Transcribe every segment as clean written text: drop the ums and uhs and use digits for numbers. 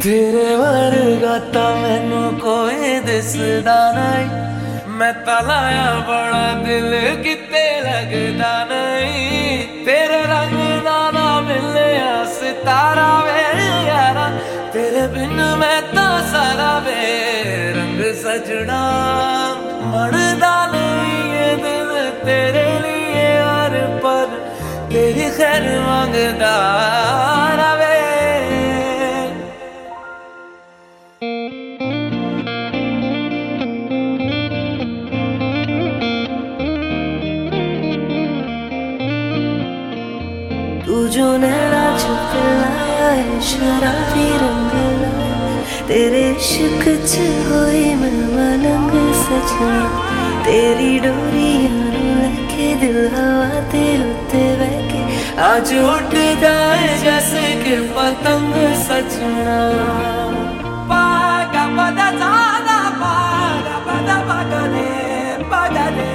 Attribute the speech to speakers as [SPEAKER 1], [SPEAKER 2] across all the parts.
[SPEAKER 1] तेरे वर्गा ता मैनू कोई दिसदा नहीं, मैं तलाया बड़ा दिल किते लगदा नहीं। तेरे रंग ना मिले सितारा वे यारा, तेरे बिन मैं ता सारा वे रंग सजना। मरदा नहीं ये दिल तेरे लिए और पर तेरी खैर मांगदा रवे।
[SPEAKER 2] तू जो नैना छुप लाया है शराबी रंग लाया, तेरे इश्क च होई मैं मलंग सजना। तेरी डोरियां लेके दिल हवा दे उत्ते बहके
[SPEAKER 1] आज उठ जाए जैसे कि पतंग सजना। पागा पदा जाना पागा पदा पगले पगले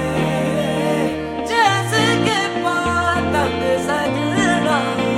[SPEAKER 1] जैसे कि पतंग सजना।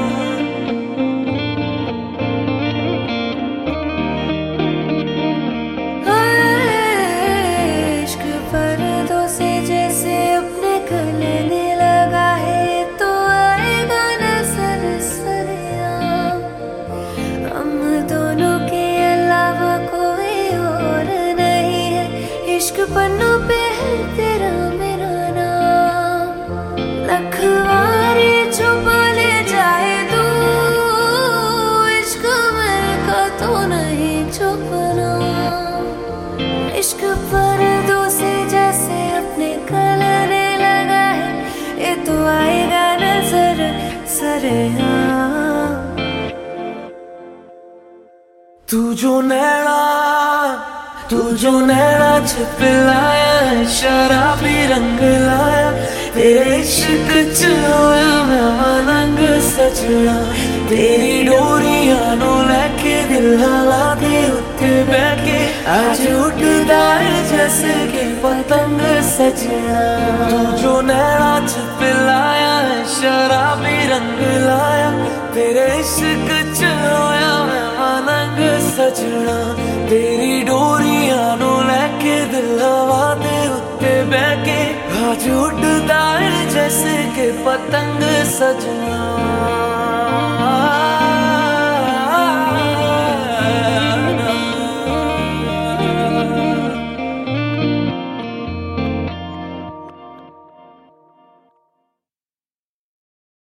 [SPEAKER 2] इश्क पर्दों से जैसे अपने गले ने लगा है, तो आएगा नजर सरेआम। हम दोनों के अलावा कोई और नहीं है, इश्क पन्नों पे है तेरा मेरा नाम। लखवारी छुपा ले जाए तू, इश्क में का तो नहीं छुपना। इश्क पर्दों से जैसे अपने गले लगा है, ये तो आएगा नजर सरेआम।
[SPEAKER 1] तू जो नैना छिप लाया है शराबी रंग लाया, तेरे इश्क च होया मैं मलंग सजना। तेरी डोरियां नू लेके दिल हवा दे उत्ते बैठे आज उठदा है जैसे कि पतंग सजना। तू जो नैना छिप लाया है शराबी रंग लाया, तेरे इश्क च होया मैं मलंग सजना। तेरी डोरियां नू लेके दिल हवा दे उत्ते बैठे आज उठदा है जैसे कि पतंग सजना।